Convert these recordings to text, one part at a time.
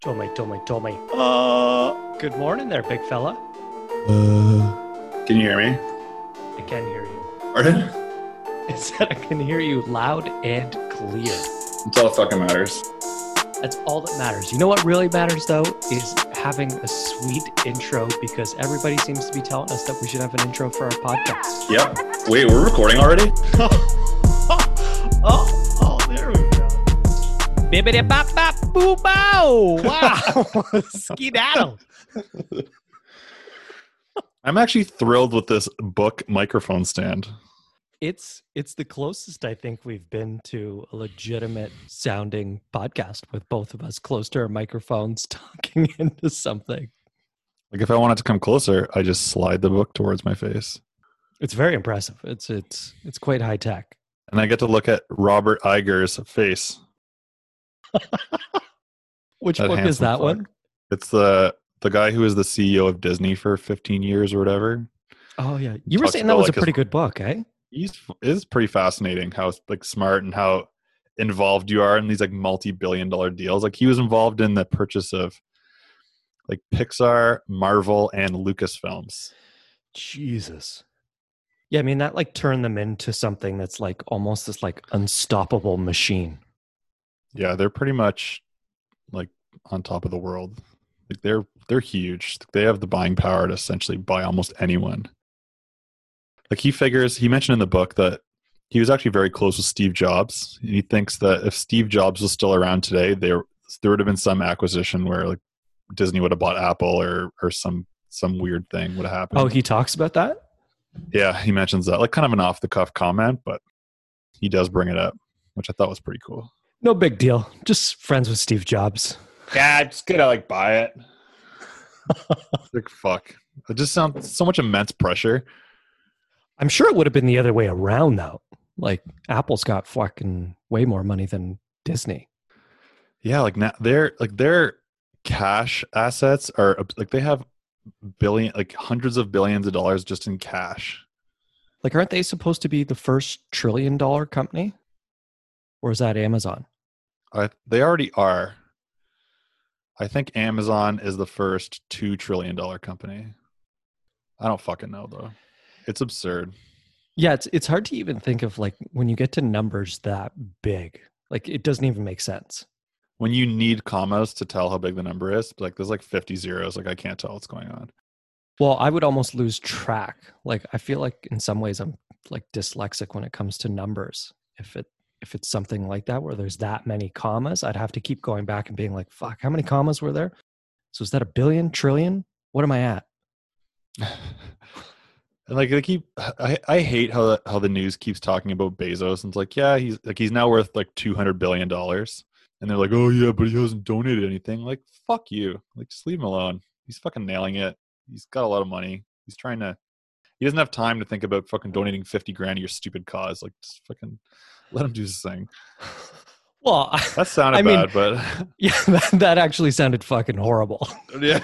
Told me. Good morning there, big fella. Can you hear me? I can hear you. Pardon? It said I can hear you loud and clear. That's all that fucking matters. That's all that matters. You know what really matters, though, is having a sweet intro, because everybody seems to be telling us that we should have an intro for our podcast. Yep. Wait, we're recording already? Oh, there we go. Bibbidi bop bop boo bow. Wow. Skedaddle. I'm actually thrilled with this book microphone stand. It's the closest I think we've been to a legitimate sounding podcast, with both of us close to our microphones talking into something. Like, if I wanted to come closer, I just slide the book towards my face. It's very impressive. It's quite high tech. And I get to look at Robert Iger's face. Which That book is handsome that fuck. one? It's the guy who was the CEO of Disney for 15 years or whatever. Oh yeah, you were Talks saying that about, was a like, pretty his- good book, eh? It's pretty fascinating how like smart and how involved you are in these like multi-billion-dollar deals. Like, he was involved in the purchase of like Pixar, Marvel, and Lucasfilms. Jesus. Yeah, I mean that like turned them into something that's like almost this like unstoppable machine. Yeah, they're pretty much like on top of the world. Like, they're huge. They have the buying power to essentially buy almost anyone. Like, he mentioned in the book that he was actually very close with Steve Jobs. And he thinks that if Steve Jobs was still around today, there would have been some acquisition where like Disney would have bought Apple or some weird thing would have happened. Oh, he talks about that? Yeah, he mentions that, like, kind of an off the cuff comment, but he does bring it up, which I thought was pretty cool. No big deal. Just friends with Steve Jobs. Yeah, I'm just gonna like buy it. Like, fuck. It just sounds so much immense pressure. I'm sure it would have been the other way around, though. Like, Apple's got fucking way more money than Disney. Yeah, like now their cash assets are like they have hundreds of billions of dollars just in cash. Like, aren't they supposed to be the first $1 trillion company? Or is that Amazon? They already are. I think Amazon is the first $2 trillion company. I don't fucking know though. It's absurd. Yeah, it's hard to even think of, like, when you get to numbers that big, like, it doesn't even make sense. When you need commas to tell how big the number is, like there's like 50 zeros, like I can't tell what's going on. Well, I would almost lose track. Like, I feel like in some ways I'm like dyslexic when it comes to numbers. If it's something like that where there's that many commas, I'd have to keep going back and being like, fuck, how many commas were there? So is that a billion, trillion? What am I at? And like I hate how the news keeps talking about Bezos, and it's like, yeah, he's now worth like $200 billion. And they're like, oh yeah, but he hasn't donated anything. Like, fuck you. Like, just leave him alone. He's fucking nailing it. He's got a lot of money. He doesn't have time to think about fucking donating 50 grand to your stupid cause. Like, just fucking let him do his thing. Well, That sounded I mean, bad, but yeah, that actually sounded fucking horrible. yeah.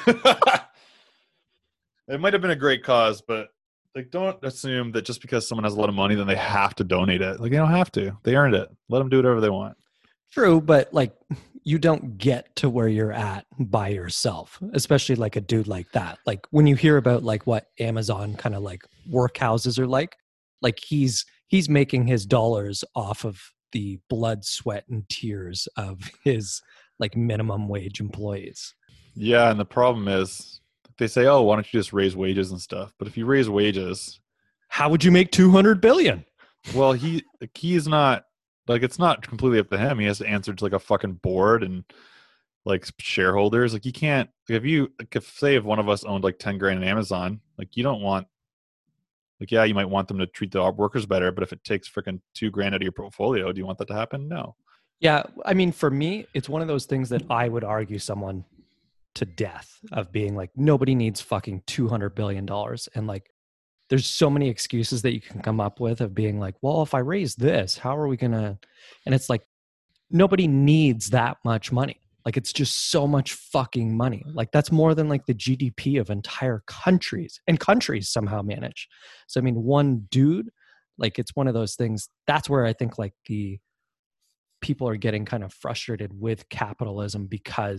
It might have been a great cause, but like, don't assume that just because someone has a lot of money, then they have to donate it. Like, they don't have to. They earned it. Let them do whatever they want. True, but like, you don't get to where you're at by yourself, especially like a dude like that. Like, when you hear about like what Amazon kind of like workhouses are like he's making his dollars off of the blood, sweat, and tears of his like minimum wage employees. Yeah, and the problem is they say, oh, why don't you just raise wages and stuff? But if you raise wages, How would you make 200 billion? well, he's not, like, it's not completely up to him. He has to answer to like a fucking board and like shareholders. Like, you can't, like, if one of us owned like 10 grand in Amazon, like, you don't want, like, yeah, you might want them to treat the workers better, but if it takes freaking $2 grand out of your portfolio, do you want that to happen? No. Yeah, I mean, for me, it's one of those things that I would argue someone to death of being like, nobody needs fucking $200 billion. And like, there's so many excuses that you can come up with of being like, well, if I raise this, how are we going to, and it's like, nobody needs that much money. Like, it's just so much fucking money. Like, that's more than like the GDP of entire countries, and countries somehow manage. So, I mean, one dude, like, it's one of those things. That's where I think like the people are getting kind of frustrated with capitalism, because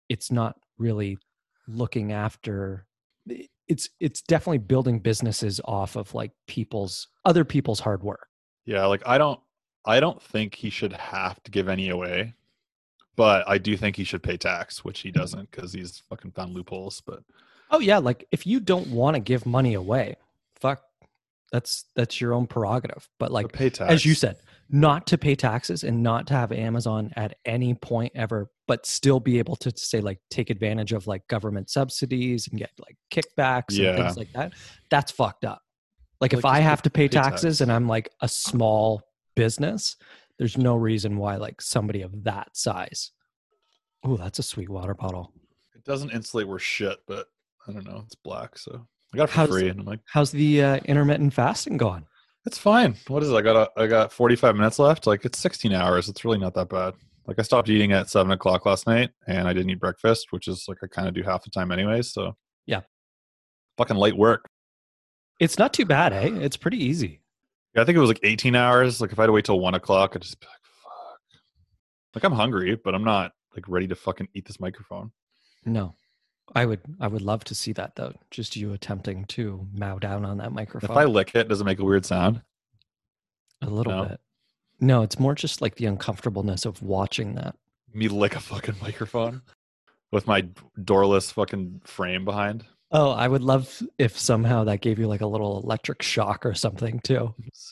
it's not really looking after, it's definitely building businesses off of like other people's hard work. Yeah, like I don't think he should have to give any away, but I do think he should pay tax, which he doesn't because he's fucking found loopholes. But Oh yeah, like if you don't want to give money away, fuck, that's your own prerogative. But like pay tax. as you said, not to pay taxes and not to have Amazon at any point ever, but still be able to say like take advantage of like government subsidies and get like kickbacks and things like that. That's fucked up. Like if I have to pay taxes and I'm like a small business, there's no reason why like somebody of that size. Oh, that's a sweet water bottle. It doesn't insulate worth shit, but I don't know. It's black, so I got it for free, and I'm like, how's the intermittent fasting going? It's fine. What is it? I got 45 minutes left. Like it's 16 hours. It's really not that bad. Like I stopped eating at 7:00 last night, and I didn't eat breakfast, which is like I kind of do half the time anyways. So yeah, fucking light work. It's not too bad, eh? It's pretty easy. Yeah, I think it was like 18 hours. Like if I had to wait till 1:00, I'd just be like, fuck. Like I'm hungry, but I'm not like ready to fucking eat this microphone. No. I would love to see that though. Just you attempting to mow down on that microphone. If I lick it, does it make a weird sound? A little bit. No, it's more just like the uncomfortableness of watching that. Me lick a fucking microphone with my doorless fucking frame behind. Oh, I would love if somehow that gave you like a little electric shock or something too.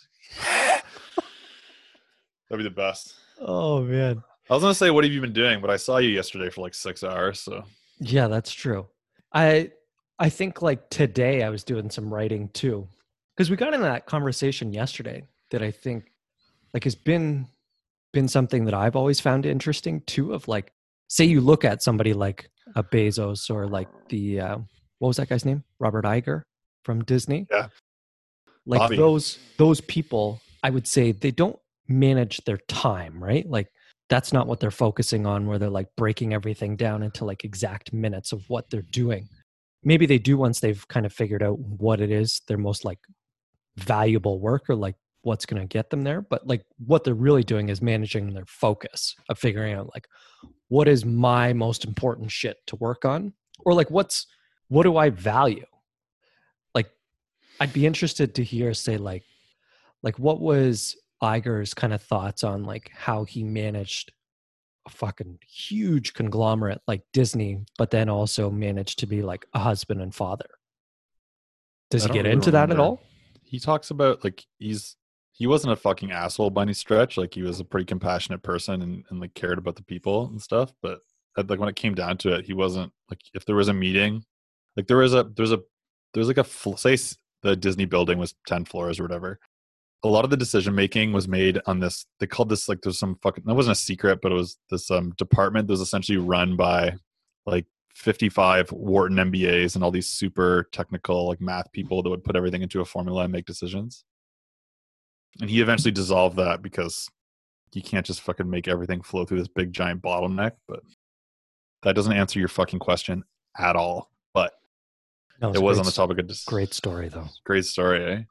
That'd be the best. Oh man. I was gonna say, what have you been doing? But I saw you yesterday for like 6 hours, so. Yeah, that's true. I think like today I was doing some writing too, because we got into that conversation yesterday that I think like has been something that I've always found interesting too. Of like, say you look at somebody like a Bezos or like the what was that guy's name? Robert Iger from Disney. Yeah. Like Bobby. those people, I would say they don't manage their time, right? Like that's not what they're focusing on, where they're like breaking everything down into like exact minutes of what they're doing. Maybe they do once they've kind of figured out what it is their most like valuable work or like what's going to get them there. But like what they're really doing is managing their focus of figuring out like, what is my most important shit to work on? Or like, what do I value? Like, I'd be interested to hear, say like what was Iger's kind of thoughts on like how he managed a fucking huge conglomerate like Disney, but then also managed to be like a husband and father. Does he get into that at all? He talks about like he wasn't a fucking asshole by any stretch. Like he was a pretty compassionate person and like cared about the people and stuff. But like when it came down to it, he wasn't like, if there was a meeting, like there's like say the Disney building was 10 floors or whatever. A lot of the decision making was made on this. They called this like there's some fucking, that wasn't a secret, but it was this department that was essentially run by like 55 Wharton MBAs and all these super technical like math people that would put everything into a formula and make decisions. And he eventually dissolved that because you can't just fucking make everything flow through this big giant bottleneck. But that doesn't answer your fucking question at all. But no, it was on the topic of great story though. Great story, eh?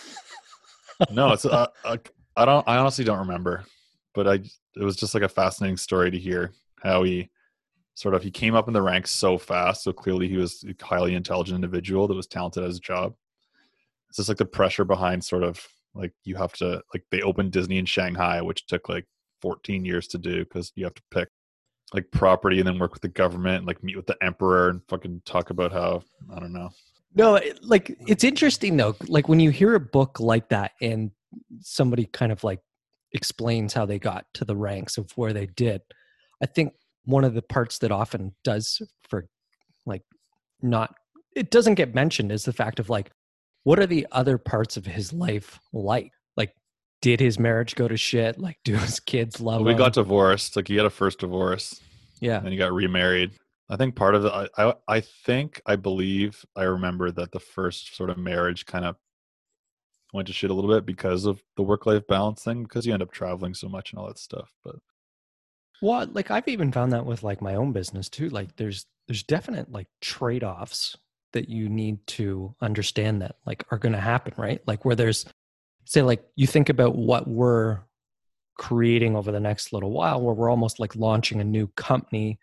No, it's I honestly don't remember, but it was just like a fascinating story to hear how he came up in the ranks so fast. So clearly he was a highly intelligent individual that was talented at his job. It's just like the pressure behind sort of like you have to, like they opened Disney in Shanghai, which took like 14 years to do because you have to pick like property and then work with the government and like meet with the emperor and fucking talk about how, I don't know. No, like it's interesting though. Like when you hear a book like that and somebody kind of like explains how they got to the ranks of where they did, I think one of the parts that often does for like not, it doesn't get mentioned is the fact of like, what are the other parts of his life like? Like, did his marriage go to shit? Like, do his kids love him? We got divorced. Like he had a first divorce. Yeah. And he got remarried. I think part of it, I believe I remember that the first sort of marriage kind of went to shit a little bit because of the work-life balance thing, because you end up traveling so much and all that stuff. But well, like I've even found that with like my own business too. Like there's definite like trade-offs that you need to understand that like are going to happen, right? Like where there's, say like you think about what we're creating over the next little while, where we're almost like launching a new company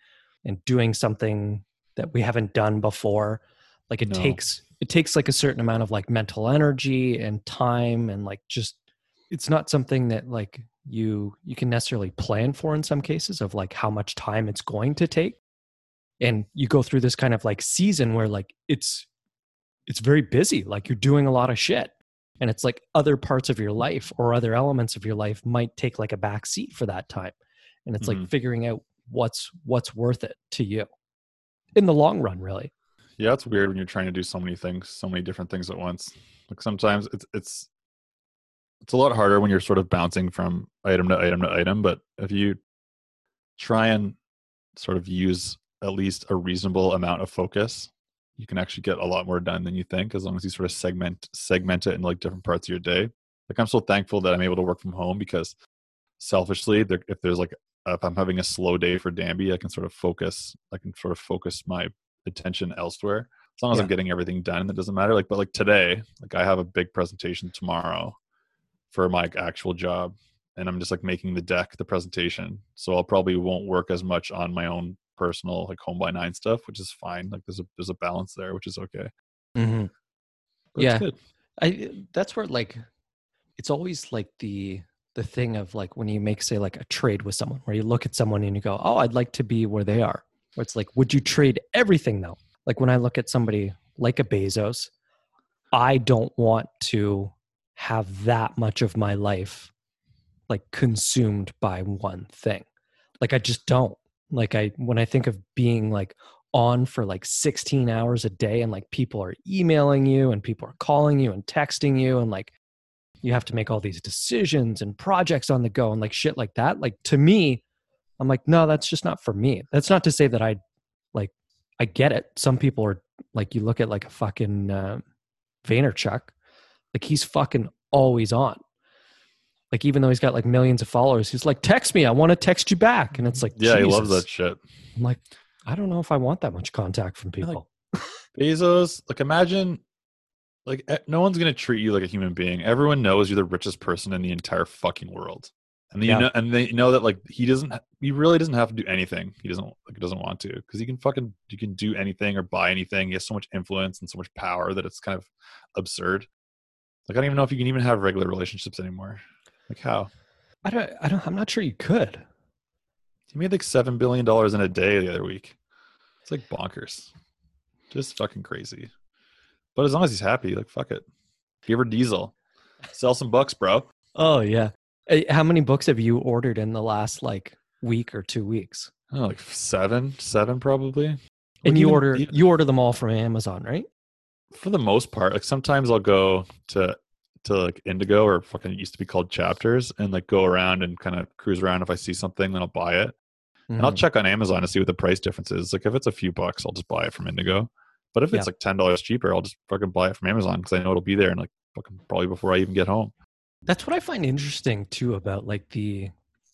and doing something that we haven't done before. Like it No. takes like a certain amount of like mental energy and time, and like just, it's not something that like you can necessarily plan for in some cases of like how much time it's going to take. And you go through this kind of like season where like it's very busy, like you're doing a lot of shit, and it's like other parts of your life or other elements of your life might take like a back seat for that time. And it's like figuring out what's worth it to you in the long run, really. Yeah, it's weird when you're trying to do so many things, so many different things at once. Like sometimes it's a lot harder when you're sort of bouncing from item to item to item. But if you try and sort of use at least a reasonable amount of focus, you can actually get a lot more done than you think, as long as you sort of segment it in like different parts of your day. Like I'm so thankful that I'm able to work from home, because selfishly, if I'm having a slow day for Danby, I can sort of focus my attention elsewhere. As long as I'm getting everything done, it doesn't matter. But like today, like I have a big presentation tomorrow for my actual job, and I'm just like making the presentation. So I'll probably won't work as much on my own personal like Home by 9 stuff, which is fine. Like there's a balance there, which is okay. Mm-hmm. But it's good. That's where like it's always like the thing of like when you make, say, like a trade with someone, where you look at someone and you go, oh, I'd like to be where they are. Where it's like, would you trade everything though? Like when I look at somebody like a Bezos, I don't want to have that much of my life like consumed by one thing. Like I just don't. Like when I think of being like on for like 16 hours a day, and like people are emailing you and people are calling you and texting you, and like you have to make all these decisions and projects on the go and like shit like that. Like to me, I'm like, no, that's just not for me. That's not to say that I get it. Some people are like, you look at like a fucking Vaynerchuk, like he's fucking always on. Like even though he's got like millions of followers, he's like, text me, I want to text you back. And it's like, yeah, Jesus. he loves that shit. I'm like, I don't know if I want that much contact from people. Like, Bezos, like imagine, like no one's gonna treat you like a human being. Everyone knows you're the richest person in the entire fucking world, and then they know that like he really doesn't have to do anything. He doesn't want to, because you can do anything or buy anything. He has so much influence and so much power that it's kind of absurd. Like I don't even know if you can even have regular relationships anymore. Like how? I'm not sure you could. He made like $7 billion in a day the other week. It's like bonkers. Just fucking crazy. But as long as he's happy, like fuck it. Give her diesel. Sell some books, bro. Oh yeah. How many books have you ordered in the last like week or 2 weeks? Oh, like seven probably. And you order them all from Amazon, right? For the most part. Like sometimes I'll go to like Indigo, or fucking it used to be called Chapters, and like go around and kind of cruise around. If I see something, then I'll buy it. And I'll check on Amazon to see what the price difference is. Like if it's a few bucks, I'll just buy it from Indigo. But if it's like $10 cheaper, I'll just fucking buy it from Amazon, because I know it'll be there and like fucking probably before I even get home. That's what I find interesting too about like the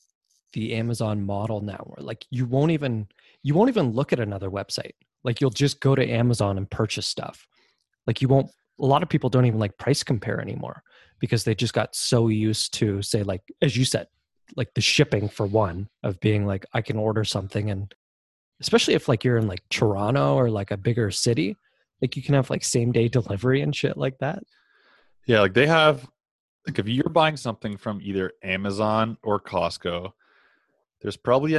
Amazon model now, where like you won't even look at another website. Like you'll just go to Amazon and purchase stuff. Like a lot of people don't even like price compare anymore, because they just got so used to, say, like, as you said, like the shipping for one, of being like, I can order something, and especially if like you're in like Toronto or like a bigger city, like you can have like same day delivery and shit like that. Yeah, like they have, like if you're buying something from either Amazon or Costco, there's probably a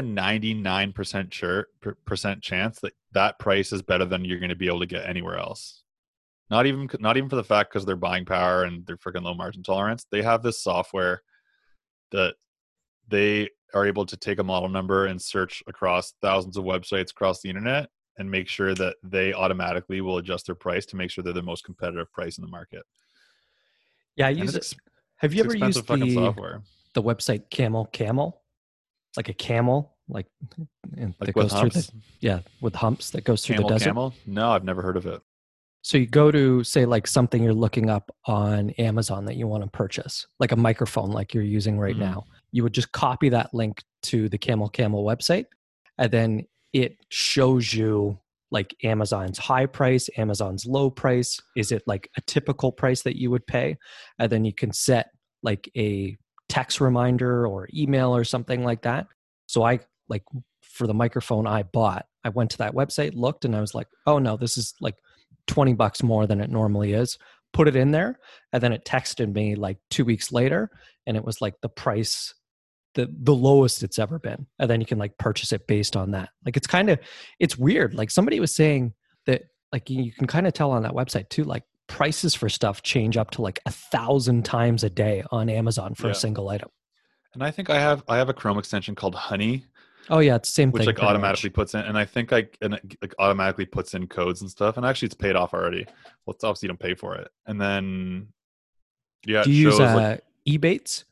99% chance that that price is better than you're going to be able to get anywhere else. Not even for the fact because they're buying power and they're freaking low margin tolerance. They have this software that they are able to take a model number and search across thousands of websites across the internet and make sure that they automatically will adjust their price to make sure they're the most competitive price in the market. Yeah, I use it. Have you ever used software? The website Camel? Like a camel, like that goes humps? through with humps that goes through the desert. Camel? No, I've never heard of it. So you go to, say, like something you're looking up on Amazon that you want to purchase, like a microphone like you're using right now. You would just copy that link to the Camel website, and then it shows you like Amazon's high price, Amazon's low price. Is it like a typical price that you would pay? And then you can set like a text reminder or email or something like that. So I like for the microphone I bought. I went to that website, looked, and I was like, oh no, this is like $20 more than it normally is. Put it in there. And then it texted me like 2 weeks later, and it was like the price, the lowest it's ever been. And then you can like purchase it based on that. Like it's weird. Like somebody was saying that like you can kind of tell on that website too, like prices for stuff change up to like 1,000 times a day on Amazon for a single item. And I think I have a Chrome extension called Honey. Oh yeah, it's the same thing. Which like automatically puts in, and I think it like automatically puts in codes and stuff. And actually, it's paid off already. Well, it's obviously you don't pay for it. And then do you use Ebates?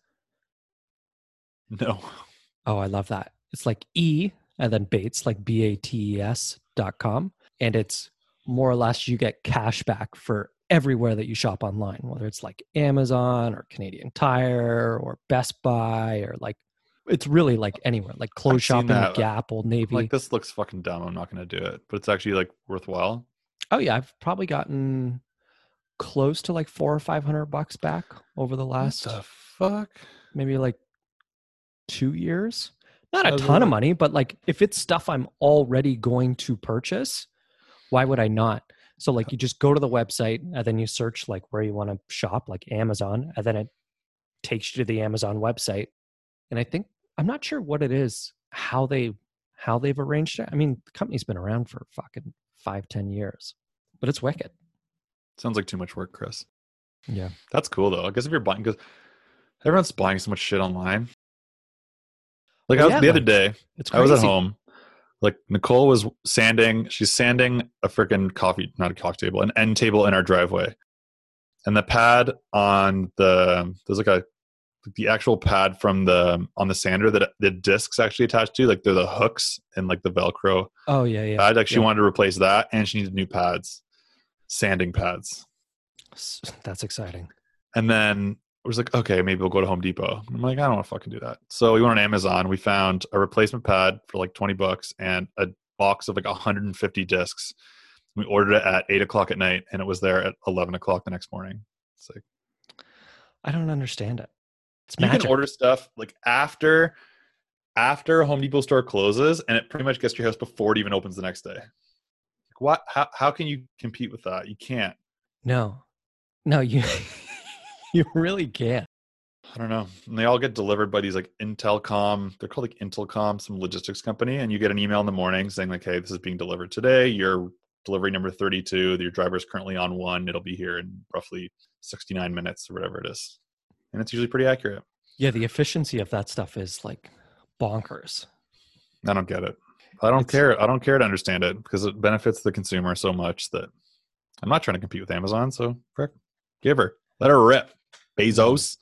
No. Oh, I love that. It's like E and then Bates, like BATES.com. And it's more or less you get cash back for everywhere that you shop online, whether it's like Amazon or Canadian Tire or Best Buy or like, it's really like anywhere, like clothes shopping, Gap, Old Navy. Like this looks fucking dumb. I'm not going to do it, but it's actually like worthwhile. Oh yeah. I've probably gotten close to like $400 or $500 back over the last, what the fuck? Maybe like 2 years. Not a ton of money, but like if it's stuff I'm already going to purchase, why would I not? So like you just go to the website and then you search like where you want to shop, like Amazon, and then it takes you to the Amazon website. And I think, I'm not sure what it is, how they've arranged it. I mean, the company's been around for fucking 5-10 years, but it's wicked. Sounds like too much work, Chris. Yeah. That's cool though. I guess if you're buying, because everyone's buying so much shit online. Like the other day, I was at home. Like Nicole was sanding. She's sanding a freaking not a coffee table, an end table in our driveway. And the pad on there's like the actual pad on the sander that the discs actually attached to, like they're the hooks and like the Velcro. Oh yeah. Pad. Like she wanted to replace that, and she needed new pads, sanding pads. That's exciting. And then I was like, okay, maybe we'll go to Home Depot. I'm like, I don't want to fucking do that. So we went on Amazon. We found a replacement pad for like $20 and a box of like 150 discs. We ordered it at 8:00 at night, and it was there at 11:00 the next morning. It's like, I don't understand it. It's you magic. can order stuff like after Home Depot store closes, and it pretty much gets to your house before it even opens the next day. Like what? How can you compete with that? You can't. No, you you really can't. I don't know. And they all get delivered by these like Intelcom. They're called like Intelcom, some logistics company. And you get an email in the morning saying like, hey, this is being delivered today. Your delivery number 32. Your driver is currently on 1. It'll be here in roughly 69 minutes or whatever it is. And it's usually pretty accurate. Yeah, the efficiency of that stuff is like bonkers. I don't get it. I don't care. I don't care to understand it because it benefits the consumer so much that I'm not trying to compete with Amazon. So frick, give her. Let her rip. Bezos.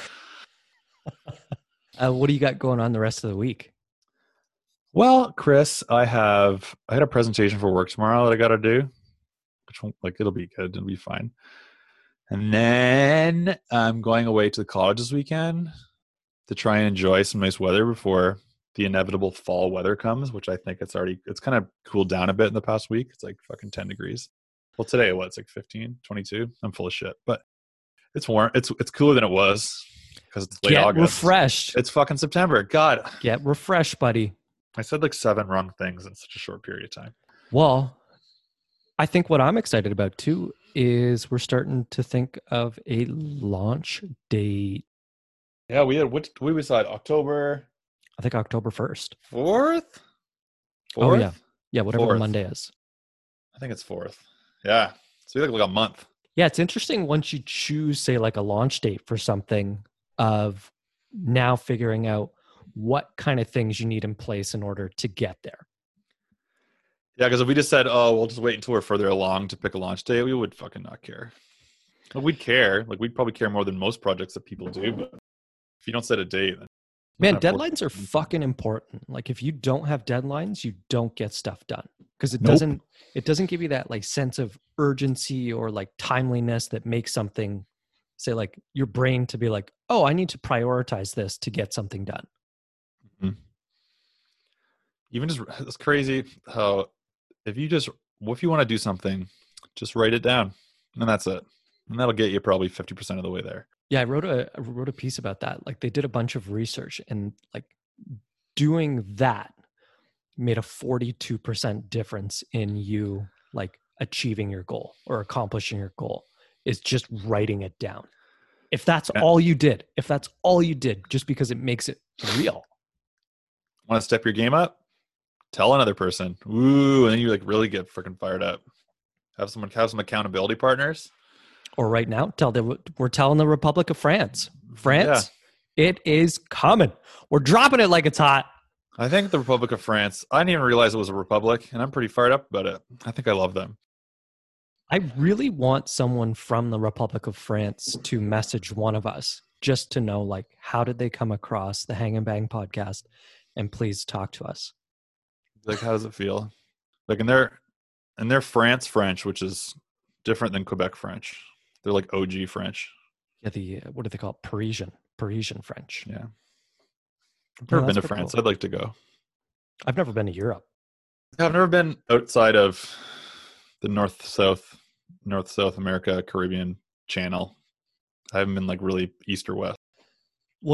What do you got going on the rest of the week? Well, Chris, I had a presentation for work tomorrow that I got to do, which like it'll be good. It'll be fine. And then I'm going away to the college this weekend to try and enjoy some nice weather before the inevitable fall weather comes, which I think it's kind of cooled down a bit in the past week. It's like fucking 10 degrees. Well, today, it's like 15, 22. I'm full of shit, but it's warm. It's cooler than it was because it's late August. Get refreshed. It's fucking September. God. Get refreshed, buddy. I said like 7 wrong things in such a short period of time. Well, I think what I'm excited about too is we're starting to think of a launch date. Yeah, we had, what we decide? October? I think October 1st. 4th? Oh, yeah. Yeah, whatever 4th. The Monday is. I think it's 4th. Yeah. So we look like a month. Yeah, it's interesting once you choose, say, like a launch date for something of now figuring out what kind of things you need in place in order to get there. Yeah, because if we just said, oh, we'll just wait until we're further along to pick a launch date, we would fucking not care. But we'd care. Like, we'd probably care more than most projects that people do. But if you don't set a date, then man, deadlines are fucking important. Like, if you don't have deadlines, you don't get stuff done because it doesn't give you that like sense of urgency or like timeliness that makes something, say, like your brain to be like, oh, I need to prioritize this to get something done. Mm-hmm. Even just, it's crazy how if you want to do something, just write it down and that's it. And that'll get you probably 50% of the way there. Yeah, I wrote a piece about that. Like they did a bunch of research and like doing that made a 42% difference in you like achieving your goal or accomplishing your goal is just writing it down. If that's all you did, just because it makes it real. Want to step your game up? Tell another person. Ooh, and then you like really get freaking fired up. Have some accountability partners. Or right now, we're telling the Republic of France. France, it is coming. We're dropping it like it's hot. I think the Republic of France, I didn't even realize it was a republic, and I'm pretty fired up about it. I think I love them. I really want someone from the Republic of France to message one of us just to know, like, how did they come across the Hang and Bang podcast? And please talk to us. Like, how does it feel? Like, and they're France French, which is different than Quebec French. They're like OG French. Yeah, what do they call it? Parisian French. Yeah. I've never been to France. Cool. I'd like to go. I've never been to Europe. I've never been outside of the North-South America, Caribbean channel. I haven't been like really east or west. Well,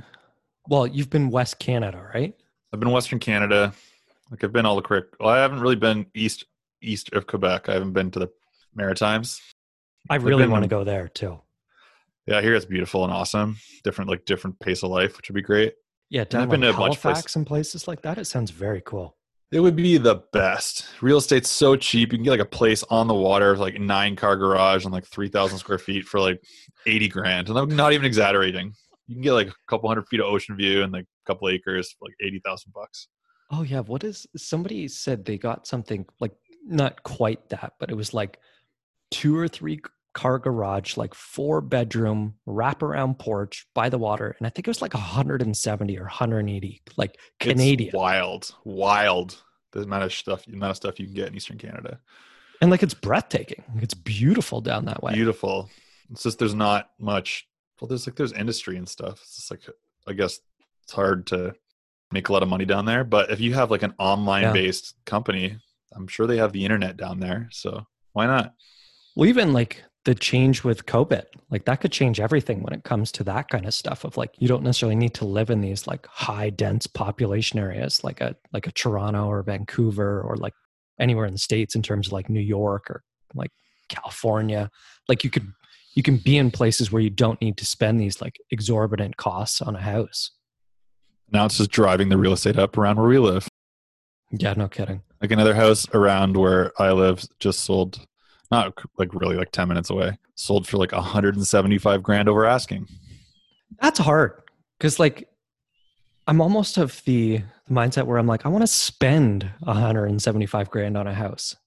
you've been West Canada, right? I've been Western Canada. Like I've been all the Well, I haven't really been east of Quebec. I haven't been to the Maritimes. I really want to go there too. Yeah, I hear it's beautiful and awesome. Different pace of life, which would be great. Yeah, I've been to Halifax and places like that. It sounds very cool. It would be the best. Real estate's so cheap. You can get like a place on the water, like 9-car garage and like 3,000 square feet for like 80 grand. And I'm not even exaggerating. You can get like a couple 100 feet of ocean view and like a couple acres for like $80,000. Oh yeah. Somebody said they got something like not quite that, but it was like 2 or 3 car garage, like 4-bedroom wraparound porch by the water. And I think it was like 170 or 180, like Canadian. It's wild. The amount of stuff you can get in Eastern Canada. And like, it's breathtaking. It's beautiful down that way. Beautiful. It's just, there's not much. Well, there's industry and stuff. It's just like, I guess it's hard to make a lot of money down there. But if you have like an online based company, I'm sure they have the internet down there. So why not? Well, even like the change with COVID, like that could change everything when it comes to that kind of stuff of like, you don't necessarily need to live in these like high dense population areas, like a Toronto or Vancouver or like anywhere in the States in terms of like New York or like California. Like you can be in places where you don't need to spend these like exorbitant costs on a house. Now it's just driving the real estate up around where we live. Yeah, no kidding. Like another house around where I live just sold, not like really like 10 minutes away, sold for like 175 grand over asking. That's hard. Cause like I'm almost of the mindset where I'm like, I want to spend 175 grand on a house.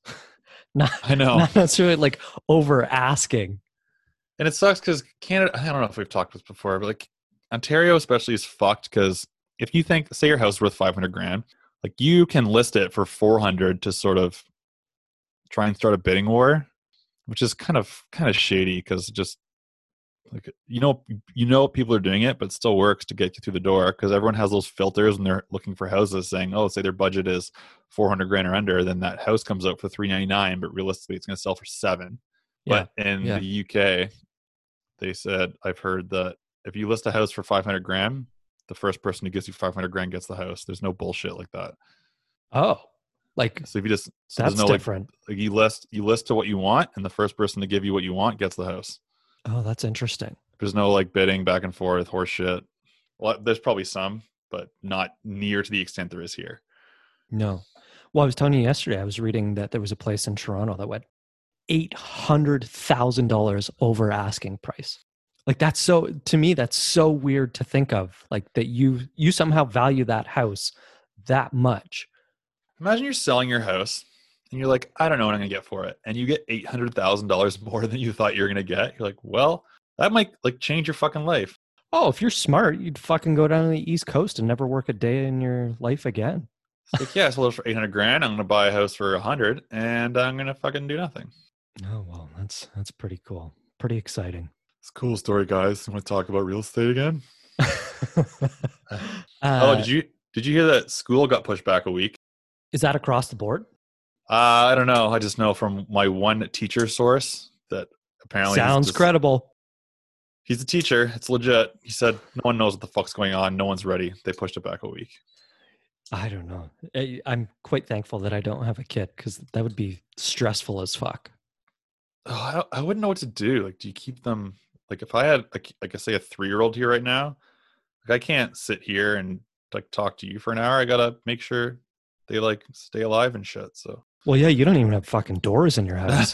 I know. Not necessarily like over asking. And it sucks because Canada, I don't know if we've talked about this before, but like Ontario especially is fucked because if you think, say your house is worth 500 grand, like you can list it for 400 to sort of try and start a bidding war, which is kind of shady because just like, you know people are doing it, but it still works to get you through the door because everyone has those filters when they're looking for houses saying, oh, say their budget is 400 grand or under, then that house comes out for 399, but realistically it's going to sell for 7. Yeah. But in the UK, they said, I've heard that if you list a house for 500 grand, the first person who gives you 500 grand gets the house. There's no bullshit like that. Oh, like, so if you just, so that's there's no different. Like you list to what you want, and the first person to give you what you want gets the house. Oh, that's interesting. There's no like bidding back and forth, horse shit. Well, there's probably some, but not near to the extent there is here. No. Well, I was telling you yesterday, I was reading that there was a place in Toronto that went $800,000 over asking price. Like that's so, to me, that's so weird to think of, like that you somehow value that house that much. Imagine you're selling your house and you're like, I don't know what I'm going to get for it. And you get $800,000 more than you thought you were going to get. You're like, well, that might like change your fucking life. Oh, if you're smart, you'd fucking go down to the East Coast and never work a day in your life again. It's like, yeah, I sold it for 800 grand. I'm going to buy a house for 100 and I'm going to fucking do nothing. Oh, well, that's pretty cool. Pretty exciting. It's a cool story, guys. You want to talk about real estate again? Did you hear that school got pushed back a week? Is that across the board? I don't know. I just know from my one teacher source that apparently sounds credible. He's a teacher. It's legit. He said no one knows what the fuck's going on. No one's ready. They pushed it back a week. I don't know. I'm quite thankful that I don't have a kid because that would be stressful as fuck. Oh, I wouldn't know what to do. Like, do you keep them? Like, if I had, like I say, a 3-year-old here right now, like I can't sit here and like talk to you for an hour. I gotta make sure they like stay alive and shit. So, Well, yeah, you don't even have fucking doors in your house.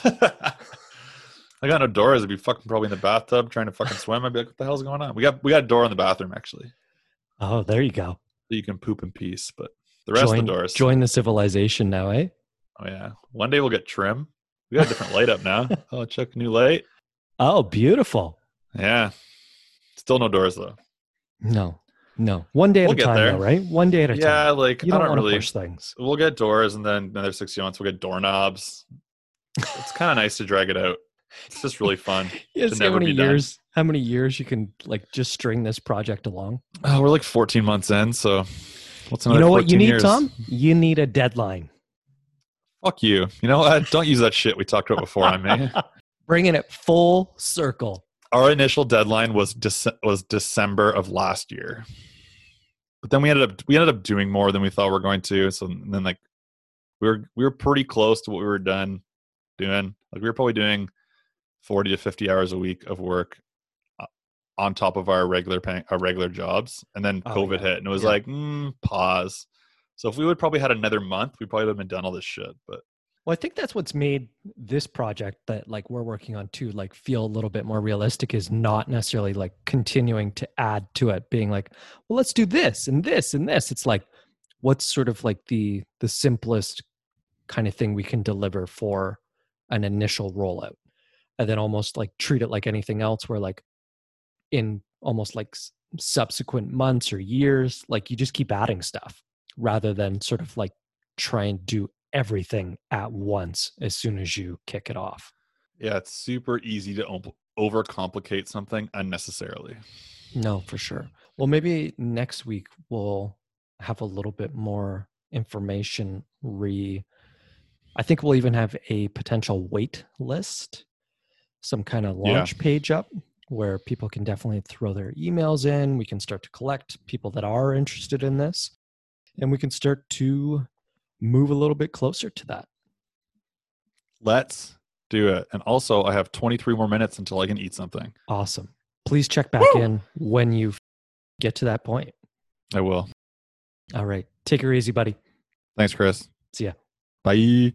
I got no doors. I'd be fucking probably in the bathtub trying to fucking swim. I'd be like, what the hell's going on? We got a door in the bathroom actually, Oh, there you go. so you can poop in peace. But the rest of the doors, Join the civilization now, eh? oh yeah, one day we'll get trim. We got a different light up now. Oh, check new light. Oh, beautiful. Yeah, still no doors though. No. One day at We'll a get time, there. though, right? One day at a time. Yeah, like You I don't don't want to really push things. We'll get doors, and then another 6 months we'll get doorknobs. It's kind of nice to drag it out. It's just really fun Yeah, to see how never many be done. years? How many years you can like just string this project along? Oh, we're like 14 months in, so what's You another know 14 what you need, years? Tom? You need a deadline. Fuck you. You know what? Don't use that shit we talked about before on me. Bringing it full circle. Our initial deadline was December of last year, but then we ended up doing more than we thought we were going to. So then like we were pretty close to what we were done doing. Like we were probably doing 40 to 50 hours a week of work on top of our regular jobs, and then COVID hit, and it was like pause. So if we would probably had another month, we probably would have been done all this shit. But Well, I think that's what's made this project that like we're working on too, like feel a little bit more realistic, is not necessarily like continuing to add to it, being like, well, let's do this and this and this. It's like, what's sort of like the simplest kind of thing we can deliver for an initial rollout, and then almost like treat it like anything else, where like in almost like subsequent months or years, like you just keep adding stuff rather than sort of like try and do everything at once as soon as you kick it off. yeah, it's super easy to overcomplicate something unnecessarily. No, for sure. Well, maybe next week we'll have a little bit more information. I think we'll even have a potential wait list, some kind of launch page up where people can definitely throw their emails in. We can start to collect people that are interested in this, and we can start to move a little bit closer to that. Let's do it. And also, I have 23 more minutes until I can eat something. Awesome. Please check back in when you get to that point. I will. All right. Take her easy, buddy. Thanks, Chris. See ya. Bye.